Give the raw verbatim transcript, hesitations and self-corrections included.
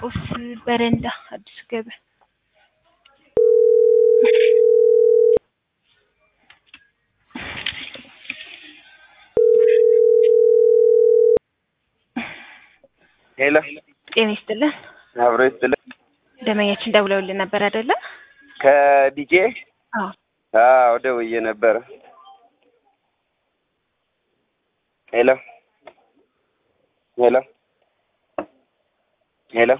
ማርቆስ በረንዳ አዲስ ገበያ ሄሎ ጤና ይስጥልን አብሮ ይስጥልን ደመኛችን ደውለውልን ነበር አይደለ ከዲጄ አዎ አዎ ደውዬ ነበር ሄሎ ሄሎ ሄሎ